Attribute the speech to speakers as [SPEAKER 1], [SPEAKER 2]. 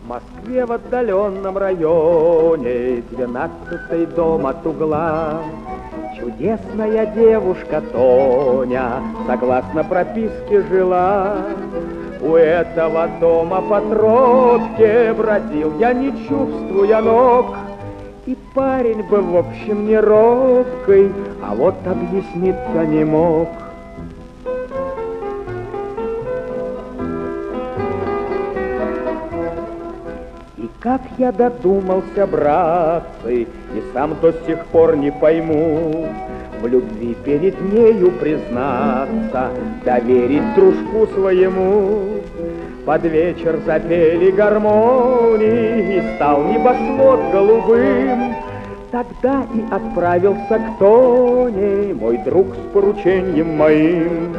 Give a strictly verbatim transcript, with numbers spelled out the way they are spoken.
[SPEAKER 1] В Москве в отдаленном районе, двенадцатый дом от угла, чудесная девушка Тоня, согласно прописке жила. У этого дома по тропке бродил я, не чувствуя ног, и парень был, в общем, не робкой, а вот объясниться не мог. И как я додумался, братцы, и сам до сих пор не пойму, в любви перед нею признаться, доверить дружку своему. Под вечер запели гармонии, и стал небосвод голубым. Тогда и отправился к Тоне мой друг с поручением моим.